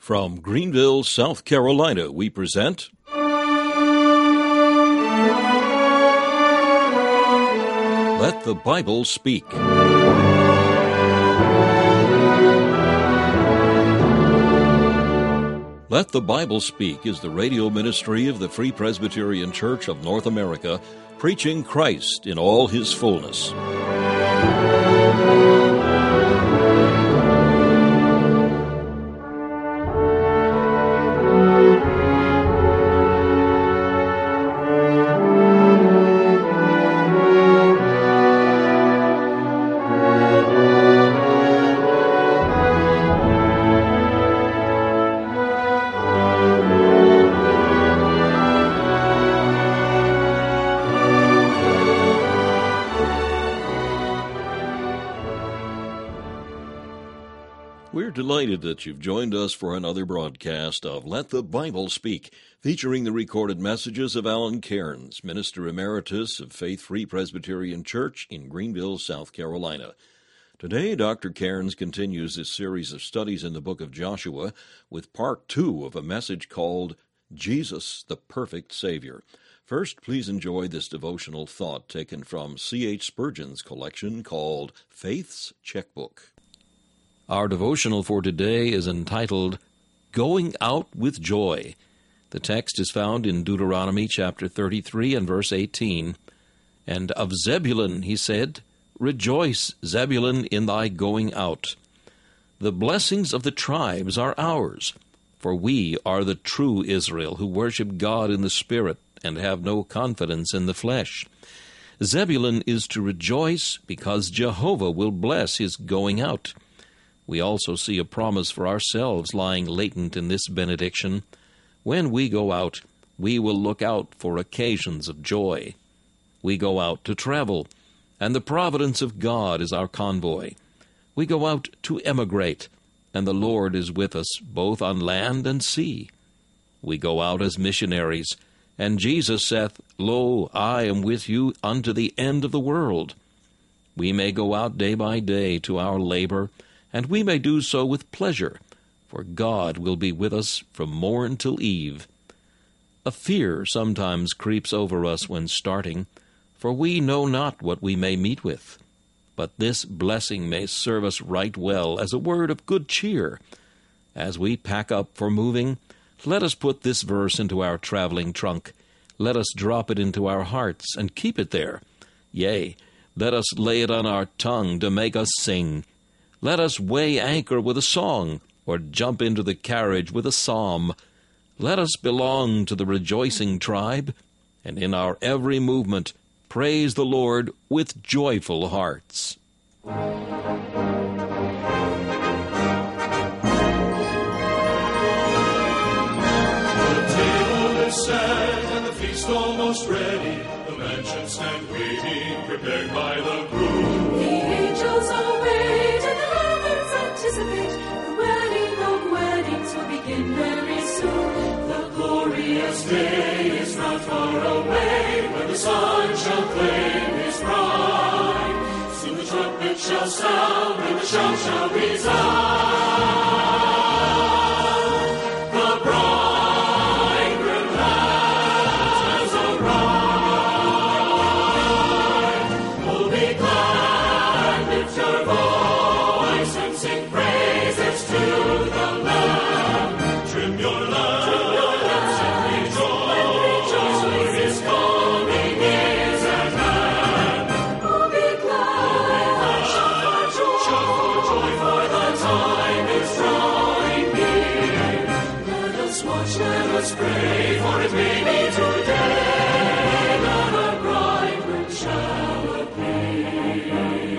From Greenville, South Carolina, we present Let the Bible Speak. Let the Bible Speak is the radio ministry of the Free Presbyterian Church of North America, preaching Christ in all His fullness. We're delighted that you've joined us for another broadcast of Let the Bible Speak, featuring the recorded messages of Alan Cairns, Minister Emeritus of Faith Free Presbyterian Church in Greenville, South Carolina. Today, Dr. Cairns continues his series of studies in the book of Joshua with part 2 of a message called Jesus, the Perfect Savior. First, please enjoy this devotional thought taken from C.H. Spurgeon's collection called Faith's Checkbook. Our devotional for today is entitled, Going Out with Joy. The text is found in Deuteronomy chapter 33 and verse 18. And of Zebulun he said, Rejoice, Zebulun, in thy going out. The blessings of the tribes are ours, for we are the true Israel, who worship God in the Spirit and have no confidence in the flesh. Zebulun is to rejoice because Jehovah will bless his going out. We also see a promise for ourselves lying latent in this benediction. When we go out, we will look out for occasions of joy. We go out to travel, and the providence of God is our convoy. We go out to emigrate, and the Lord is with us both on land and sea. We go out as missionaries, and Jesus saith, Lo, I am with you unto the end of the world. We may go out day by day to our labor, and we may do so with pleasure, for God will be with us from morn till eve. A fear sometimes creeps over us when starting, for we know not what we may meet with. But this blessing may serve us right well as a word of good cheer. As we pack up for moving, let us put this verse into our traveling trunk. Let us drop it into our hearts and keep it there. Yea, let us lay it on our tongue to make us sing. Let us weigh anchor with a song, or jump into the carriage with a psalm. Let us belong to the rejoicing tribe, and in our every movement praise the Lord with joyful hearts. The table is set and the feast almost ready. The mansion stand waiting, prepared by the groom. The angels await and the heavens anticipate. The wedding of weddings will begin very soon. The glorious day is not far away, when the Son shall claim his bride. Soon the trumpet shall sound and the shout shall resound. The bridegroom has arrived. Oh, be glad, lift your voice and sing praises to the Lamb. Trim your lamps and rejoice, for his coming is at hand. Oh, be glad, shout for joy, For the time is drawing near. let us watch, Let us pray, for it may be today that our bridegroom shall appear.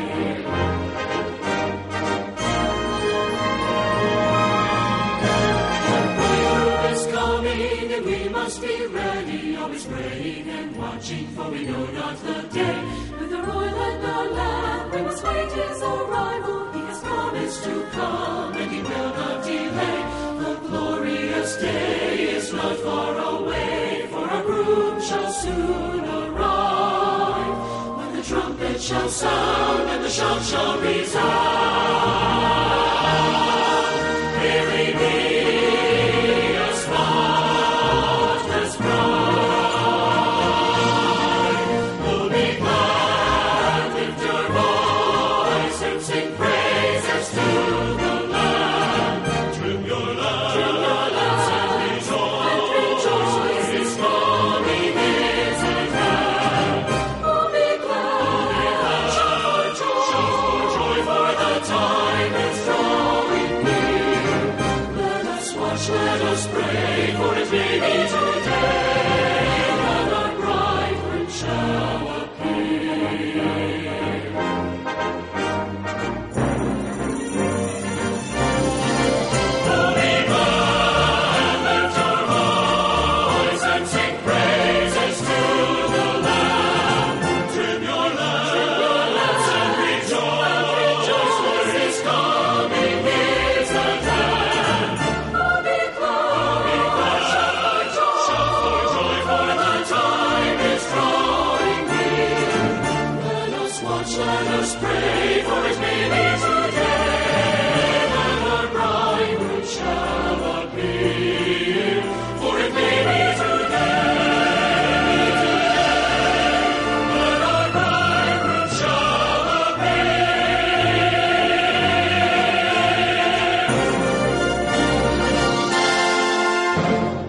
The bridegroom is coming, and we must be ready, always praying and watching, for we know not the day. With our oil and our lamp, we must wait his arrival. He has promised to come, and he will not delay. The glorious day is not far away, for our groom shall soon arrive. When the trumpet shall sound and the shout shall resound, merry be watch, let us pray, for it may be today that our bridegroom shall appear. Let us pray, for it may be today that our bridegroom shall appear. For it may be today that our bridegroom shall appear.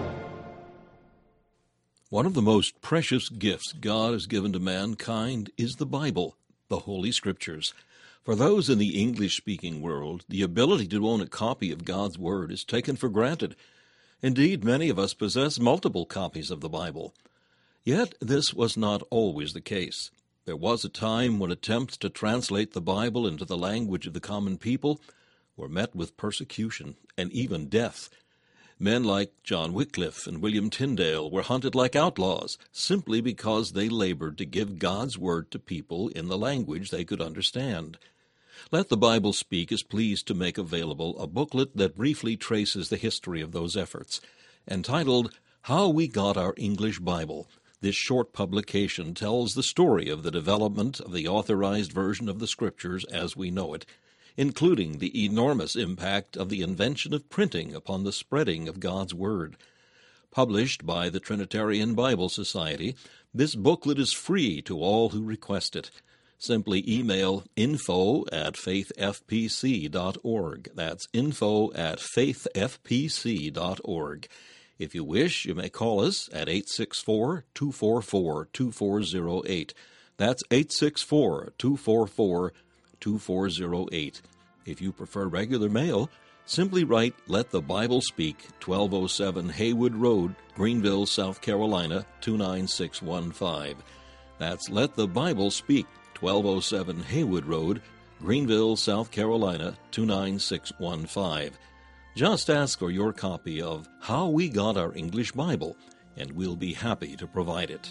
One of the most precious gifts God has given to mankind is the Bible, the Holy Scriptures. For those in the English-speaking world, the ability to own a copy of God's Word is taken for granted. Indeed, many of us possess multiple copies of the Bible. Yet this was not always the case. There was a time when attempts to translate the Bible into the language of the common people were met with persecution and even death. Men like John Wycliffe and William Tyndale were hunted like outlaws simply because they labored to give God's Word to people in the language they could understand. Let the Bible Speak is pleased to make available a booklet that briefly traces the history of those efforts. Entitled, How We Got Our English Bible, this short publication tells the story of the development of the authorized version of the Scriptures as we know it, including the enormous impact of the invention of printing upon the spreading of God's Word. Published by the Trinitarian Bible Society, this booklet is free to all who request it. Simply email info@faithfpc.org. That's info@faithfpc.org. If you wish, you may call us at 864-244-2408. That's 864-244-2408. If you prefer regular mail, simply write Let the Bible Speak, 1207 Haywood Road, Greenville, South Carolina, 29615. That's Let the Bible Speak, 1207 Haywood Road, Greenville, South Carolina, 29615. Just ask for your copy of How We Got Our English Bible, and we'll be happy to provide it.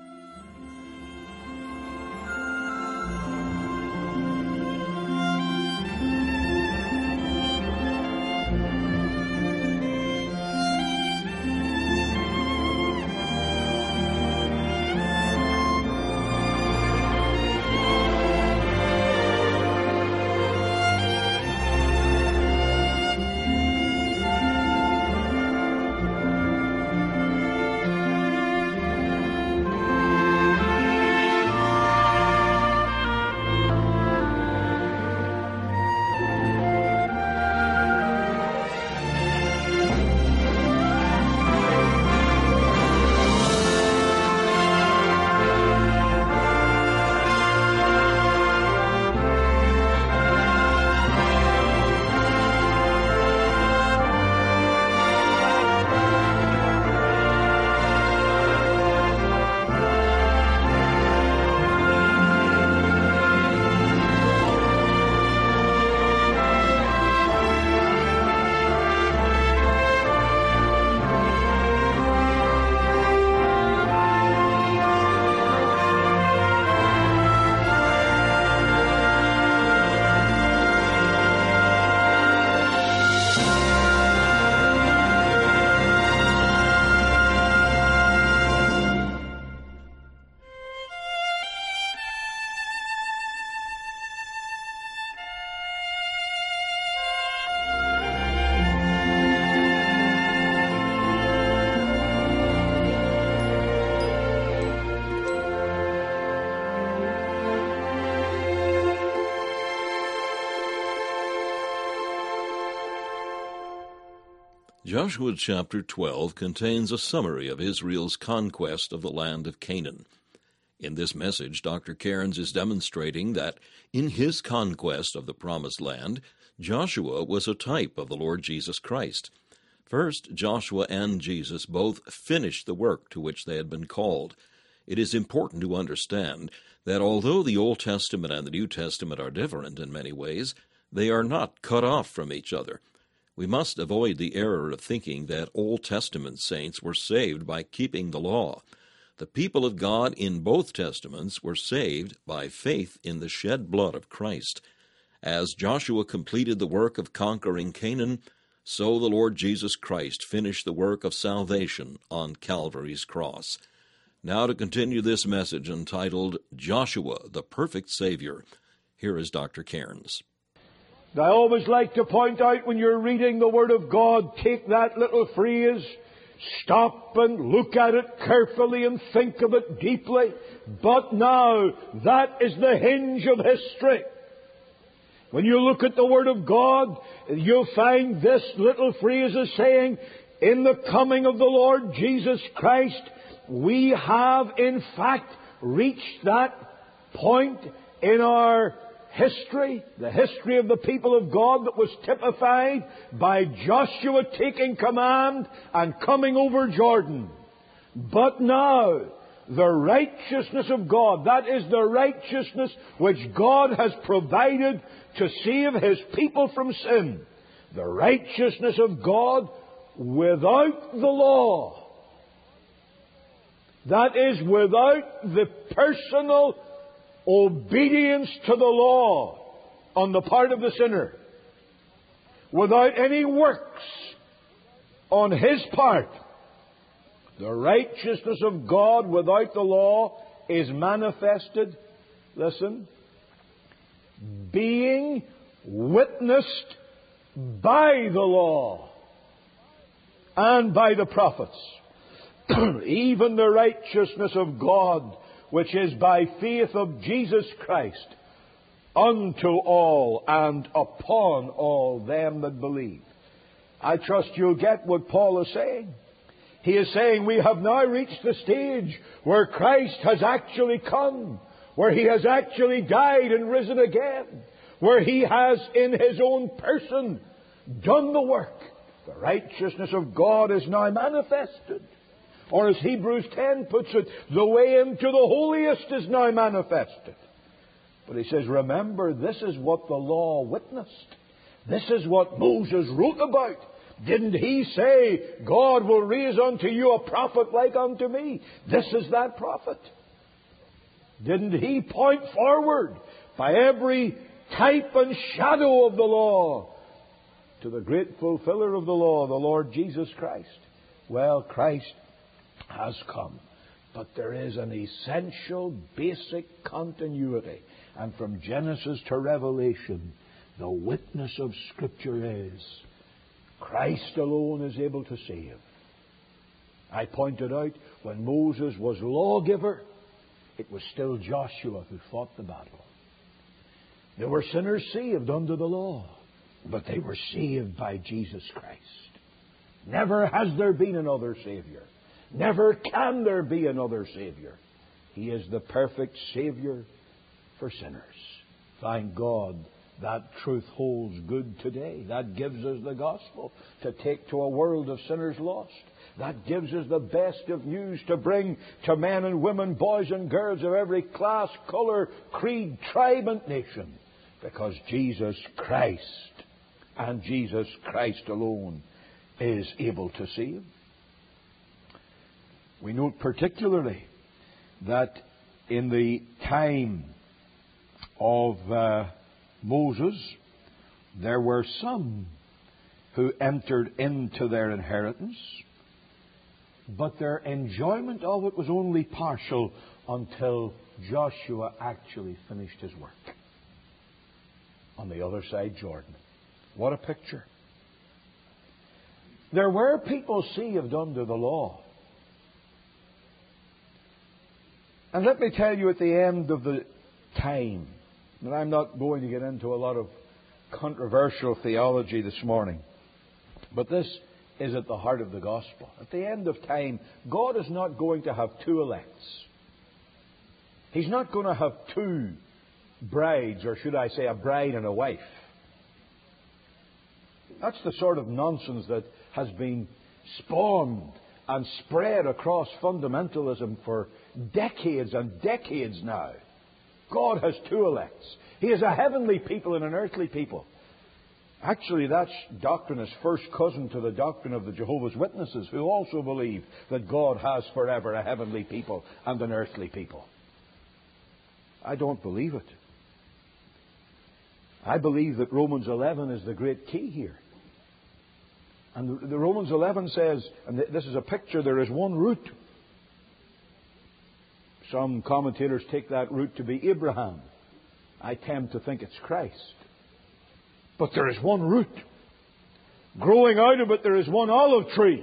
Joshua chapter 12 contains a summary of Israel's conquest of the land of Canaan. In this message, Dr. Cairns is demonstrating that in his conquest of the Promised Land, Joshua was a type of the Lord Jesus Christ. First, Joshua and Jesus both finished the work to which they had been called. It is important to understand that although the Old Testament and the New Testament are different in many ways, they are not cut off from each other. We must avoid the error of thinking that Old Testament saints were saved by keeping the law. The people of God in both Testaments were saved by faith in the shed blood of Christ. As Joshua completed the work of conquering Canaan, so the Lord Jesus Christ finished the work of salvation on Calvary's cross. Now to continue this message entitled, Joshua, the Perfect Savior, here is Dr. Cairns. I always like to point out when you're reading the Word of God, take that little phrase, stop and look at it carefully and think of it deeply. But now, that is the hinge of history. When you look at the Word of God, you'll find this little phrase is saying, in the coming of the Lord Jesus Christ, we have in fact reached that point in our history, the history of the people of God that was typified by Joshua taking command and coming over Jordan. But now, the righteousness of God, that is the righteousness which God has provided to save His people from sin. The righteousness of God without the law. That is, without the personal obedience to the law on the part of the sinner, without any works on his part. The righteousness of God without the law is manifested, listen, being witnessed by the law and by the prophets. Even the righteousness of God, which is by faith of Jesus Christ, unto all and upon all them that believe. I trust you'll get what Paul is saying. He is saying we have now reached the stage where Christ has actually come, where He has actually died and risen again, where He has in His own person done the work. The righteousness of God is now manifested. Or as Hebrews 10 puts it, the way into the holiest is now manifested. But he says, remember, this is what the law witnessed. This is what Moses wrote about. Didn't he say, God will raise unto you a prophet like unto me? This is that prophet. Didn't he point forward by every type and shadow of the law to the great fulfiller of the law, the Lord Jesus Christ? Well, Christ has come. But there is an essential, basic continuity. And from Genesis to Revelation, the witness of Scripture is Christ alone is able to save. I pointed out when Moses was lawgiver, it was still Joshua who fought the battle. There were sinners saved under the law, but they were saved by Jesus Christ. Never has there been another Savior. Never can there be another Savior. He is the perfect Savior for sinners. Thank God that truth holds good today. That gives us the gospel to take to a world of sinners lost. That gives us the best of news to bring to men and women, boys and girls of every class, colour, creed, tribe and nation. Because Jesus Christ and Jesus Christ alone is able to save. We note particularly that in the time of Moses, there were some who entered into their inheritance, but their enjoyment of it was only partial until Joshua actually finished his work on the other side Jordan. What a picture. There were people saved under the law. And let me tell you, at the end of the time, and I'm not going to get into a lot of controversial theology this morning, but this is at the heart of the gospel. At the end of time, God is not going to have two elects. He's not going to have two brides, or should I say a bride and a wife. That's the sort of nonsense that has been spawned and spread across fundamentalism for decades and decades now. God has two elects. He has a heavenly people and an earthly people. Actually, that doctrine is first cousin to the doctrine of the Jehovah's Witnesses, who also believe that God has forever a heavenly people and an earthly people. I don't believe it. I believe that Romans 11 is the great key here. And the Romans 11 says, and this is a picture, there is one root. Some commentators take that root to be Abraham. I tend to think it's Christ. But there is one root. Growing out of it, there is one olive tree.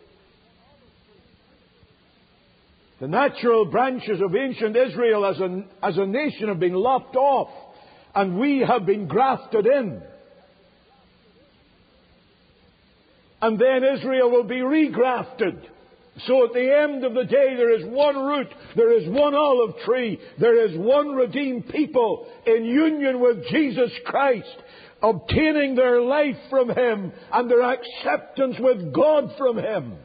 The natural branches of ancient Israel as a nation have been lopped off, and we have been grafted in. And then Israel will be regrafted. So at the end of the day, there is one root, there is one olive tree, there is one redeemed people in union with Jesus Christ, obtaining their life from Him and their acceptance with God from Him.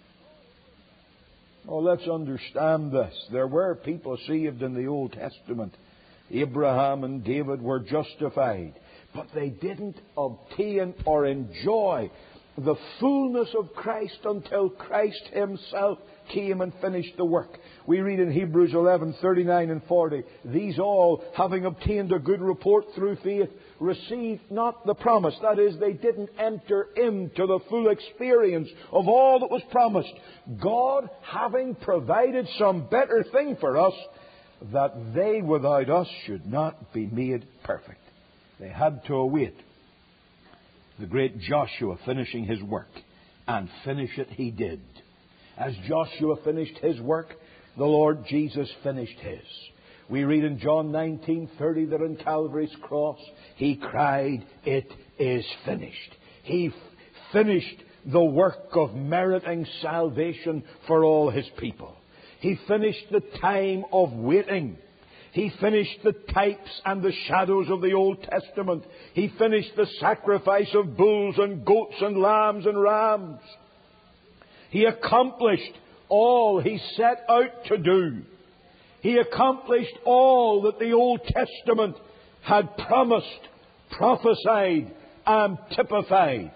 Oh, let's understand this. There were people saved in the Old Testament. Abraham and David were justified, but they didn't obtain or enjoy the fullness of Christ until Christ Himself came and finished the work. We read in Hebrews 11:39 and 40, these all, having obtained a good report through faith, received not the promise. That is, they didn't enter into the full experience of all that was promised. God having provided some better thing for us, that they without us should not be made perfect. They had to await the great Joshua finishing his work. And finish it he did. As Joshua finished his work, the Lord Jesus finished His. We read in John 19:30 that on Calvary's cross He cried, "It is finished." He finished the work of meriting salvation for all His people. He finished the time of waiting. He finished the types and the shadows of the Old Testament. He finished the sacrifice of bulls and goats and lambs and rams. He accomplished all He set out to do. He accomplished all that the Old Testament had promised, prophesied, and typified.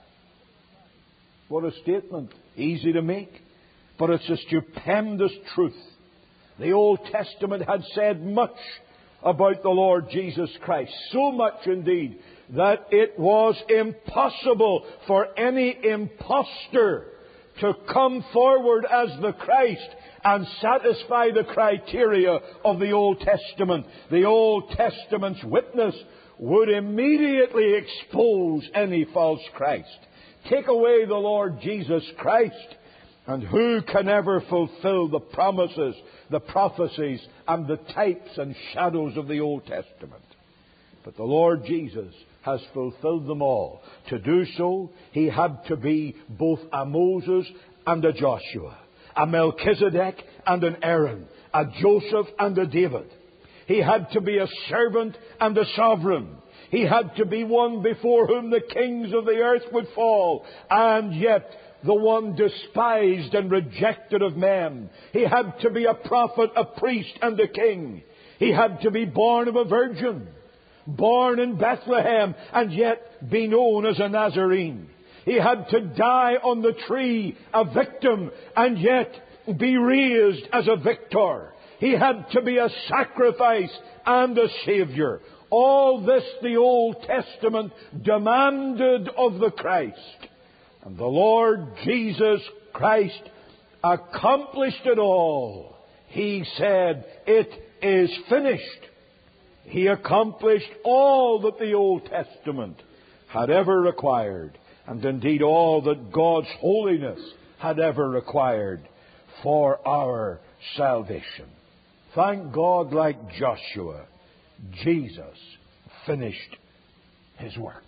What a statement. Easy to make, but it's a stupendous truth. The Old Testament had said much about the Lord Jesus Christ. So much indeed that it was impossible for any impostor to come forward as the Christ and satisfy the criteria of the Old Testament. The Old Testament's witness would immediately expose any false Christ. Take away the Lord Jesus Christ, and who can ever fulfill the promises, the prophecies, and the types and shadows of the Old Testament? But the Lord Jesus has fulfilled them all. To do so, He had to be both a Moses and a Joshua, a Melchizedek and an Aaron, a Joseph and a David. He had to be a servant and a sovereign. He had to be one before whom the kings of the earth would fall, and yet the one despised and rejected of men. He had to be a prophet, a priest, and a king. He had to be born of a virgin, born in Bethlehem, and yet be known as a Nazarene. He had to die on the tree, a victim, and yet be raised as a victor. He had to be a sacrifice and a Savior. All this the Old Testament demanded of the Christ. And the Lord Jesus Christ accomplished it all. He said, "It is finished." He accomplished all that the Old Testament had ever required, and indeed all that God's holiness had ever required for our salvation. Thank God, like Joshua, Jesus finished His work.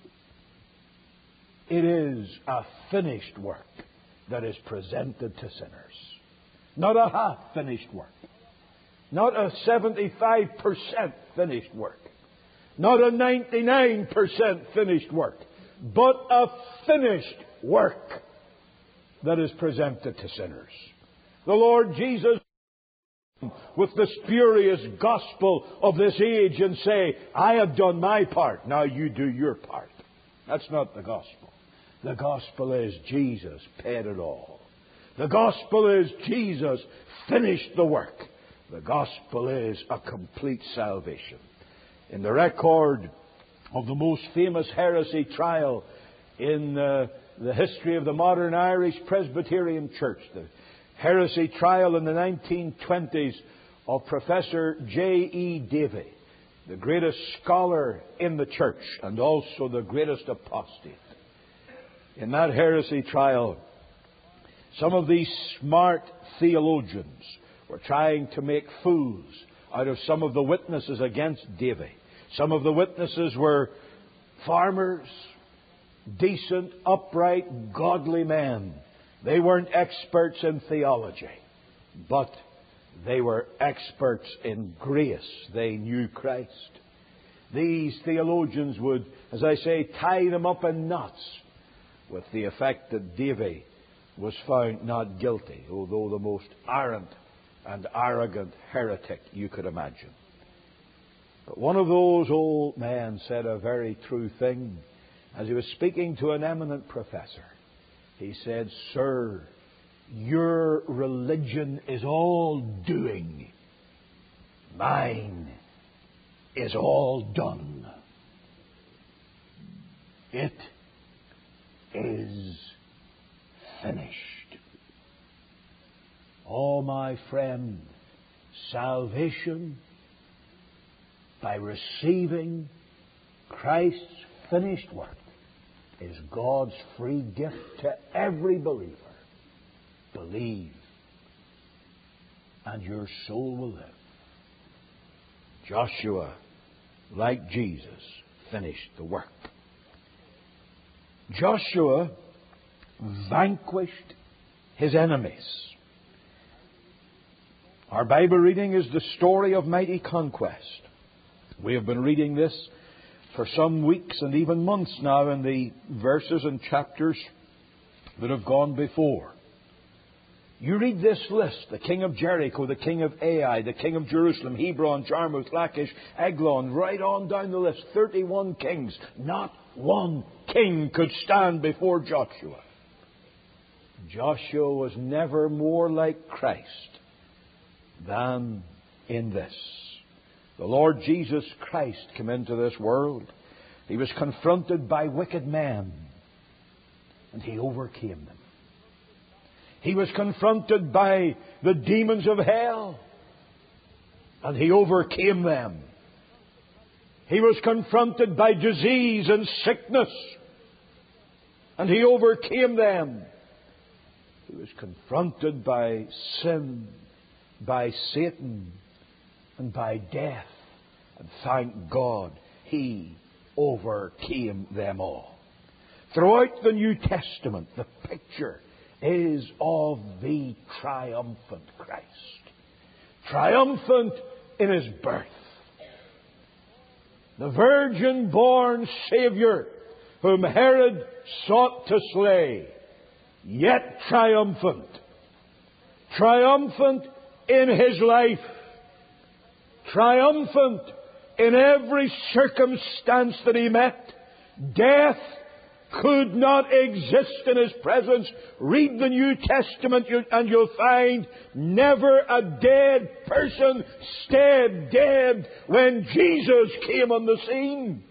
It is a finished work that is presented to sinners. Not a half-finished work. Not a 75% finished work. Not a 99% finished work. But a finished work that is presented to sinners. The Lord Jesus with the spurious gospel of this age and say, I have done my part, now you do your part. That's not the gospel. The gospel is Jesus paid it all. The gospel is Jesus finished the work. The gospel is a complete salvation. In the record of the most famous heresy trial in the history of the modern Irish Presbyterian Church, the heresy trial in the 1920s of Professor J.E. Davy, the greatest scholar in the church and also the greatest apostate. In that heresy trial, some of these smart theologians were trying to make fools out of some of the witnesses against Davy. Some of the witnesses were farmers, decent, upright, godly men. They weren't experts in theology, but they were experts in grace. They knew Christ. These theologians would, as I say, tie them up in knots, with the effect that Davy was found not guilty, although the most arrant and arrogant heretic you could imagine. But one of those old men said a very true thing as he was speaking to an eminent professor. He said, Sir, your religion is all doing. Mine is all done. It is finished. Oh, my friend, salvation by receiving Christ's finished work is God's free gift to every believer. Believe, and your soul will live. Joshua, like Jesus, finished the work. Joshua vanquished his enemies. Our Bible reading is the story of mighty conquest. We have been reading this for some weeks and even months now in the verses and chapters that have gone before. You read this list: the king of Jericho, the king of Ai, the king of Jerusalem, Hebron, Jarmuth, Lachish, Eglon, right on down the list. 31 kings. Not one king could stand before Joshua. Joshua was never more like Christ than in this. The Lord Jesus Christ came into this world. He was confronted by wicked men, and He overcame them. He was confronted by the demons of hell, and He overcame them. He was confronted by disease and sickness, and He overcame them. He was confronted by sin, by Satan, and by death. And thank God, He overcame them all. Throughout the New Testament, the picture is of the triumphant Christ. Triumphant in His birth. The virgin-born Savior whom Herod sought to slay, yet triumphant. Triumphant in His life. Triumphant in every circumstance that He met. Death could not exist in His presence. Read the New Testament and you'll find never a dead person stayed dead when Jesus came on the scene.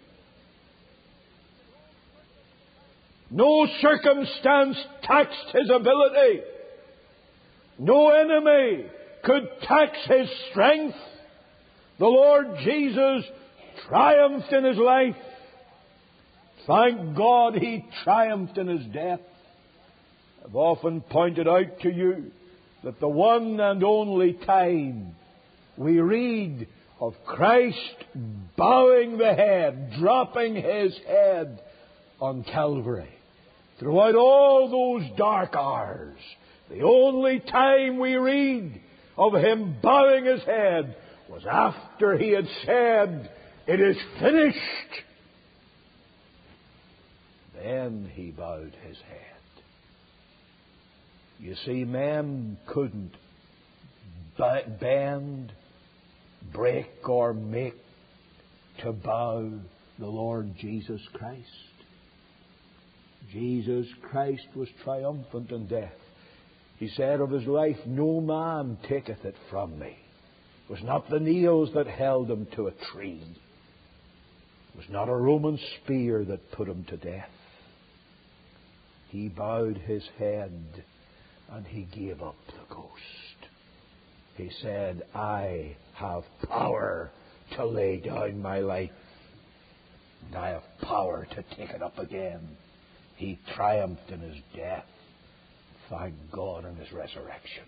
No circumstance taxed His ability. No enemy could tax His strength. The Lord Jesus triumphed in His life. Thank God He triumphed in His death. I've often pointed out to you that the one and only time we read of Christ bowing the head, dropping His head on Calvary, throughout all those dark hours, the only time we read of Him bowing His head was after He had said, "It is finished." Then He bowed His head. You see, men couldn't bend, break, or make to bow the Lord Jesus Christ. Jesus Christ was triumphant in death. He said of his life, "No man taketh it from me." It was not the nails that held him to a tree. It was not a Roman spear that put him to death. He bowed his head and he gave up the ghost. He said, "I have power to lay down my life, and I have power to take it up again." He triumphed in his death. Thank God in his resurrection.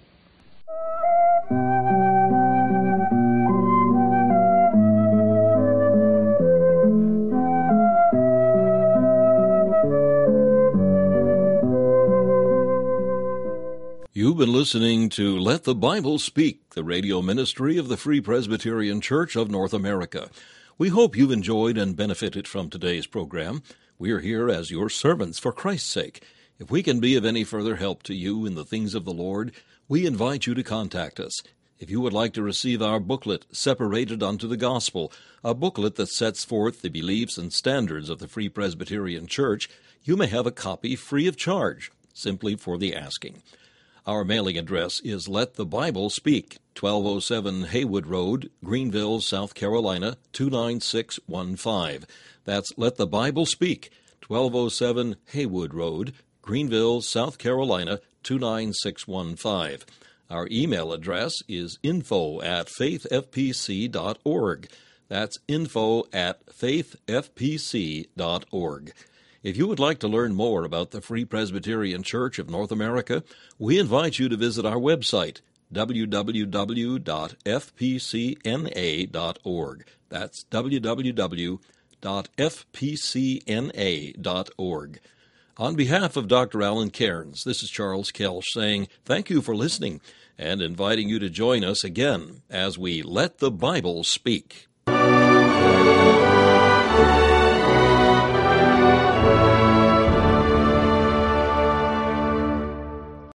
You've been listening to Let the Bible Speak, the radio ministry of the Free Presbyterian Church of North America. We hope you've enjoyed and benefited from today's program. We are here as your servants for Christ's sake. If we can be of any further help to you in the things of the Lord, we invite you to contact us. If you would like to receive our booklet, Separated unto the Gospel, a booklet that sets forth the beliefs and standards of the Free Presbyterian Church, you may have a copy free of charge, simply for the asking. Our mailing address is Let the Bible Speak, 1207 Haywood Road, Greenville, South Carolina, 29615. That's Let the Bible Speak, 1207 Haywood Road, Greenville, South Carolina, 29615. Our email address is info@faithfpc.org. That's info@faithfpc.org. If you would like to learn more about the Free Presbyterian Church of North America, we invite you to visit our website, www.fpcna.org. That's www.fpcna.org. On behalf of Dr. Alan Cairns, this is Charles Kelch saying thank you for listening and inviting you to join us again as we Let the Bible Speak.